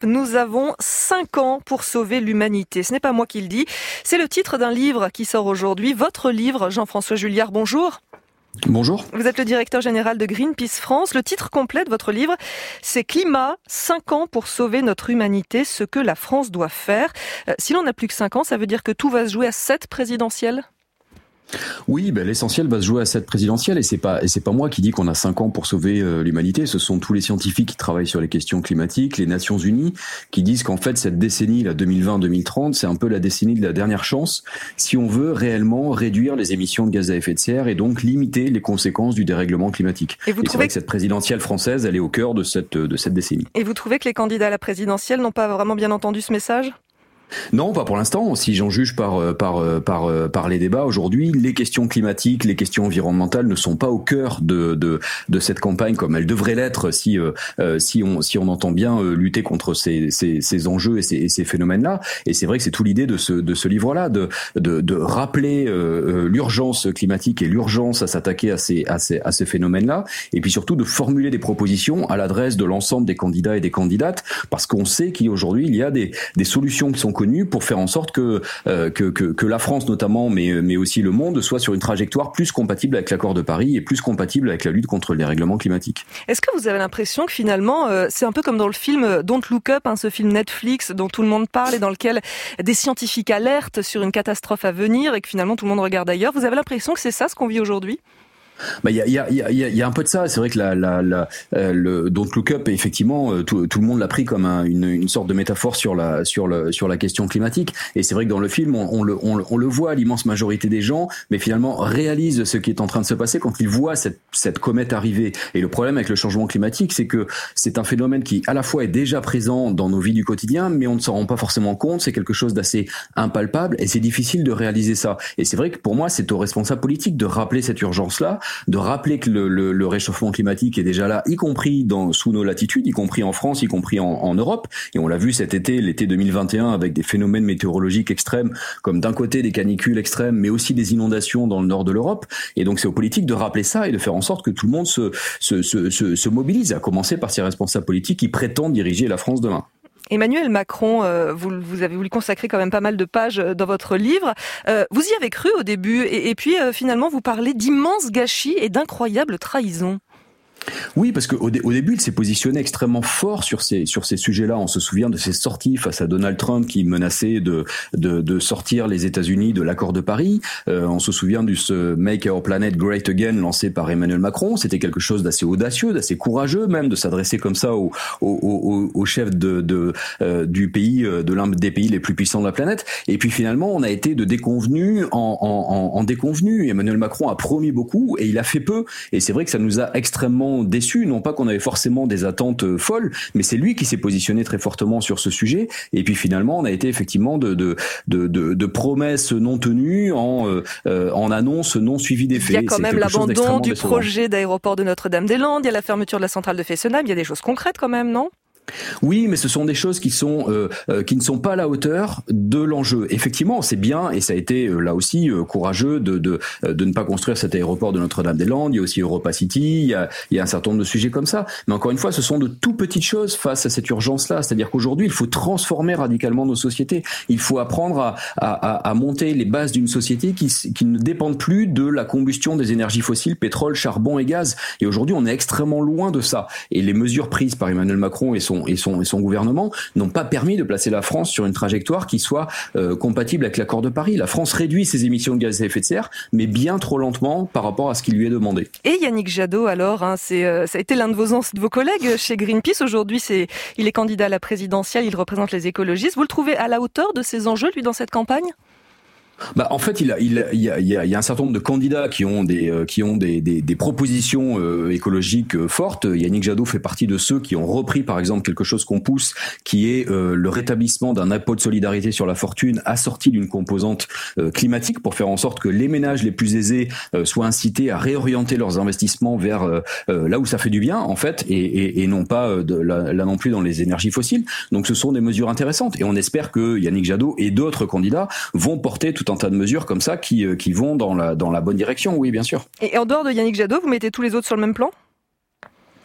Nous avons 5 ans pour sauver l'humanité. Ce n'est pas moi qui le dis, c'est le titre d'un livre qui sort aujourd'hui. Votre livre, Jean-François Julliard, bonjour. Bonjour. Vous êtes le directeur général de Greenpeace France. Le titre complet de votre livre, c'est Climat, 5 ans pour sauver notre humanité, ce que la France doit faire. Si l'on n'a plus que 5 ans, ça veut dire que tout va se jouer à cette présidentielle ? Oui, l'essentiel va se jouer à cette présidentielle et c'est pas moi qui dis qu'on a 5 ans pour sauver l'humanité. Ce sont tous les scientifiques qui travaillent sur les questions climatiques, les Nations Unies, qui disent qu'en fait cette décennie, la 2020-2030, c'est un peu la décennie de la dernière chance si on veut réellement réduire les émissions de gaz à effet de serre et donc limiter les conséquences du dérèglement climatique. Et c'est vrai que cette présidentielle française, elle est au cœur de cette décennie. Et vous trouvez que les candidats à la présidentielle n'ont pas vraiment bien entendu ce message ? Non, pas pour l'instant. Si j'en juge par les débats aujourd'hui, les questions climatiques, les questions environnementales ne sont pas au cœur de cette campagne comme elles devraient l'être si on entend bien lutter contre ces enjeux et ces phénomènes-là. Et c'est vrai que c'est tout l'idée de ce livre-là, de rappeler l'urgence climatique et l'urgence à s'attaquer à ces phénomènes-là, et puis surtout de formuler des propositions à l'adresse de l'ensemble des candidats et des candidates, parce qu'on sait qu'aujourd'hui il y a des solutions qui sont connues pour faire en sorte que la France notamment, mais aussi le monde, soit sur une trajectoire plus compatible avec l'accord de Paris et plus compatible avec la lutte contre le dérèglement climatique. Est-ce que vous avez l'impression que finalement, c'est un peu comme dans le film Don't Look Up, ce film Netflix dont tout le monde parle et dans lequel des scientifiques alertent sur une catastrophe à venir et que finalement tout le monde regarde ailleurs. Vous avez l'impression que c'est ça ce qu'on vit aujourd'hui ? Il y a un peu de ça. C'est vrai que le Don't Look Up, effectivement, tout le monde l'a pris comme une sorte de métaphore sur la question climatique. Et c'est vrai que dans le film, on le voit, l'immense majorité des gens, mais finalement réalisent ce qui est en train de se passer quand ils voient cette comète arriver. Et le problème avec le changement climatique, c'est que c'est un phénomène qui à la fois est déjà présent dans nos vies du quotidien, mais on ne s'en rend pas forcément compte. C'est quelque chose d'assez impalpable et c'est difficile de réaliser ça. Et c'est vrai que pour moi, c'est aux responsables politiques de rappeler cette urgence-là, de rappeler que le réchauffement climatique est déjà là, y compris sous nos latitudes, y compris en France, y compris en Europe. Et on l'a vu cet été, l'été 2021, avec des phénomènes météorologiques extrêmes, comme d'un côté des canicules extrêmes, mais aussi des inondations dans le nord de l'Europe. Et donc c'est aux politiques de rappeler ça et de faire en sorte que tout le monde se mobilise, à commencer par ces responsables politiques qui prétendent diriger la France demain. Emmanuel Macron, vous avez voulu consacrer quand même pas mal de pages dans votre livre. Vous y avez cru au début et puis finalement vous parlez d'immenses gâchis et d'incroyables trahisons. Oui, parce qu'au début, il s'est positionné extrêmement fort sur ces sujets-là. On se souvient de ses sorties face à Donald Trump qui menaçait de sortir les États-Unis de l'accord de Paris. On se souvient du Make Our Planet Great Again lancé par Emmanuel Macron. C'était quelque chose d'assez audacieux, d'assez courageux même, de s'adresser comme ça au chef du pays, de l'un des pays les plus puissants de la planète. Et puis finalement, on a été de déconvenu en déconvenu. Emmanuel Macron a promis beaucoup et il a fait peu. Et c'est vrai que ça nous a extrêmement déçus, non pas qu'on avait forcément des attentes folles, mais c'est lui qui s'est positionné très fortement sur ce sujet. Et puis finalement, on a été effectivement de promesses non tenues en annonces non suivies d'effets. Il y a quand même l'abandon du projet d'aéroport de Notre-Dame-des-Landes, il y a la fermeture de la centrale de Fessenheim, il y a des choses concrètes quand même, non ? Oui, mais ce sont des choses qui ne sont pas à la hauteur de l'enjeu. Effectivement, c'est bien, et ça a été là aussi courageux de ne pas construire cet aéroport de Notre-Dame-des-Landes. Il y a aussi Europa City, il y a un certain nombre de sujets comme ça. Mais encore une fois, ce sont de tout petites choses face à cette urgence-là. C'est-à-dire qu'aujourd'hui, il faut transformer radicalement nos sociétés. Il faut apprendre à monter les bases d'une société qui ne dépendent plus de la combustion des énergies fossiles, pétrole, charbon et gaz. Et aujourd'hui, on est extrêmement loin de ça. Et les mesures prises par Emmanuel Macron et son gouvernement n'ont pas permis de placer la France sur une trajectoire qui soit compatible avec l'accord de Paris. La France réduit ses émissions de gaz à effet de serre, mais bien trop lentement par rapport à ce qui lui est demandé. Et Yannick Jadot, alors, ça a été l'un de vos collègues chez Greenpeace. Aujourd'hui, il est candidat à la présidentielle, il représente les écologistes. Vous le trouvez à la hauteur de ces enjeux, lui, dans cette campagne ? En fait, il y a un certain nombre de candidats qui ont des propositions écologiques fortes. Yannick Jadot fait partie de ceux qui ont repris, par exemple, quelque chose qu'on pousse, qui est le rétablissement d'un impôt de solidarité sur la fortune assorti d'une composante climatique pour faire en sorte que les ménages les plus aisés soient incités à réorienter leurs investissements vers là où ça fait du bien, en fait, et non pas là non plus dans les énergies fossiles. Donc, ce sont des mesures intéressantes, et on espère que Yannick Jadot et d'autres candidats vont porter tout un tas de mesures comme ça qui vont dans la bonne direction, oui, bien sûr. Et en dehors de Yannick Jadot, vous mettez tous les autres sur le même plan ?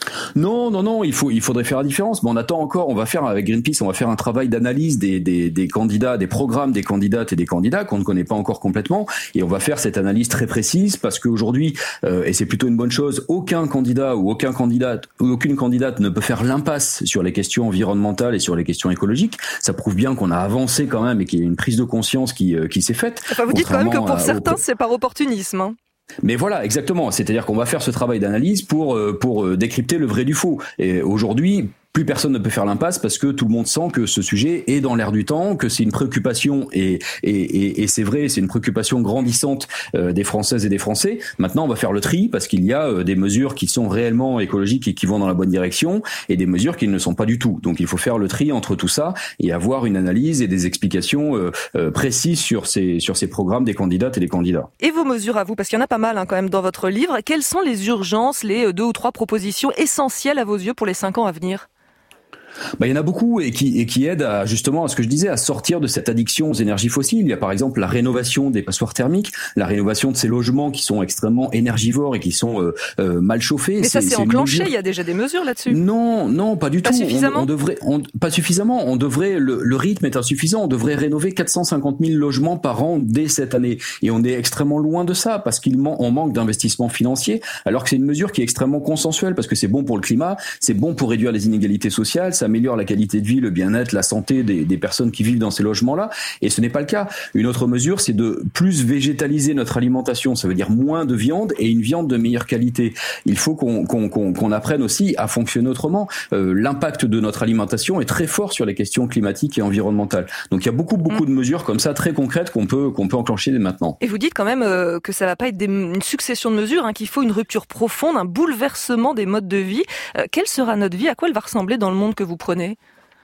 Non, il faudrait faire la différence. Mais on attend encore. On va faire avec Greenpeace, on va faire un travail d'analyse des candidats, des programmes des candidates et des candidats qu'on ne connaît pas encore complètement. Et on va faire cette analyse très précise parce qu'aujourd'hui, et c'est plutôt une bonne chose, aucun candidat ou aucune candidate ne peut faire l'impasse sur les questions environnementales et sur les questions écologiques. Ça prouve bien qu'on a avancé quand même et qu'il y a une prise de conscience qui s'est faite. Enfin, vous dites quand même que pour certains, c'est par opportunisme. Hein. Mais voilà, exactement. C'est-à-dire qu'on va faire ce travail d'analyse pour décrypter le vrai du faux. Et aujourd'hui, plus personne ne peut faire l'impasse parce que tout le monde sent que ce sujet est dans l'air du temps, que c'est une préoccupation et c'est vrai, c'est une préoccupation grandissante des Françaises et des Français. Maintenant, on va faire le tri parce qu'il y a des mesures qui sont réellement écologiques et qui vont dans la bonne direction et des mesures qui ne le sont pas du tout. Donc, il faut faire le tri entre tout ça et avoir une analyse et des explications précises sur ces programmes des candidates et des candidats. Et vos mesures à vous, parce qu'il y en a pas mal quand même dans votre livre. Quelles sont les urgences, les 2 ou 3 propositions essentielles à vos yeux pour les 5 ans à venir ? Il y en a beaucoup et qui aident à, justement, à ce que je disais, à sortir de cette addiction aux énergies fossiles. Il y a par exemple la rénovation des passoires thermiques, la rénovation de ces logements qui sont extrêmement énergivores et qui sont mal chauffés. Mais ça c'est enclenché, il y a déjà des mesures là-dessus. Non, pas du tout. Pas suffisamment. Pas suffisamment. On devrait, le rythme est insuffisant. On devrait rénover 450 000 logements par an dès cette année. Et on est extrêmement loin de ça parce on manque d'investissement financier, alors que c'est une mesure qui est extrêmement consensuelle parce que c'est bon pour le climat, c'est bon pour réduire les inégalités sociales, ça améliore la qualité de vie, le bien-être, la santé des personnes qui vivent dans ces logements-là. Et ce n'est pas le cas. Une autre mesure, c'est de plus végétaliser notre alimentation. Ça veut dire moins de viande et une viande de meilleure qualité. Il faut qu'on apprenne aussi à fonctionner autrement. L'impact de notre alimentation est très fort sur les questions climatiques et environnementales. Donc il y a beaucoup de mesures comme ça très concrètes qu'on peut enclencher dès maintenant. Et vous dites quand même que ça va pas être une succession de mesures, qu'il faut une rupture profonde, un bouleversement des modes de vie. Quelle sera notre vie ? À quoi elle va ressembler dans le monde que vous prenez ?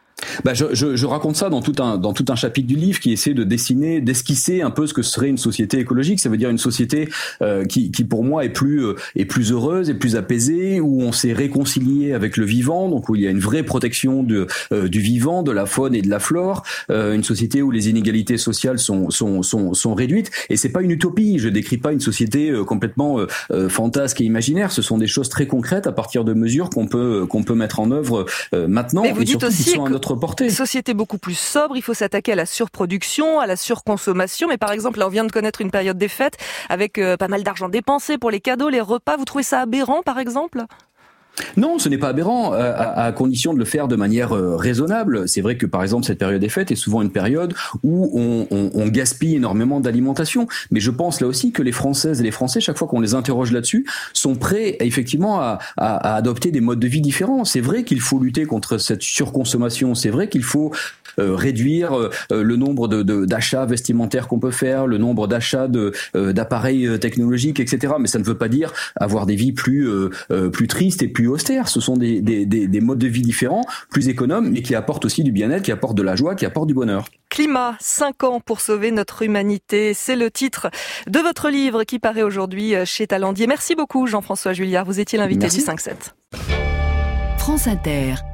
Je raconte ça dans tout un chapitre du livre qui essaie d'esquisser un peu ce que serait une société écologique. Ça veut dire une société qui pour moi est plus heureuse et plus apaisée, où on s'est réconcilié avec le vivant, donc où il y a une vraie protection du vivant, de la faune et de la flore, une société où les inégalités sociales sont réduites. Et c'est pas une utopie. Je décris pas une société complètement fantasque et imaginaire. Ce sont des choses très concrètes à partir de mesures qu'on peut mettre en œuvre maintenant. Mais vous dites aussi qui sont à notre portée. Société beaucoup plus sobre, il faut s'attaquer à la surproduction, à la surconsommation. Mais par exemple, là, on vient de connaître une période des fêtes avec pas mal d'argent dépensé pour les cadeaux, les repas. Vous trouvez ça aberrant, par exemple ? Non, ce n'est pas aberrant, à condition de le faire de manière raisonnable. C'est vrai que, par exemple, cette période des fêtes est souvent une période où on gaspille énormément d'alimentation. Mais je pense là aussi que les Françaises et les Français, chaque fois qu'on les interroge là-dessus, sont prêts effectivement à adopter des modes de vie différents. C'est vrai qu'il faut lutter contre cette surconsommation. C'est vrai qu'il faut réduire le nombre d'achats vestimentaires qu'on peut faire, le nombre d'achats d'appareils technologiques, etc. Mais ça ne veut pas dire avoir des vies plus tristes et plus austères. Ce sont des modes de vie différents, plus économes, mais qui apportent aussi du bien-être, qui apportent de la joie, qui apportent du bonheur. Climat, 5 ans pour sauver notre humanité. C'est le titre de votre livre qui paraît aujourd'hui chez Talendier. Merci beaucoup Jean-François Juillard. Vous étiez l'invité du 5-7. France Inter.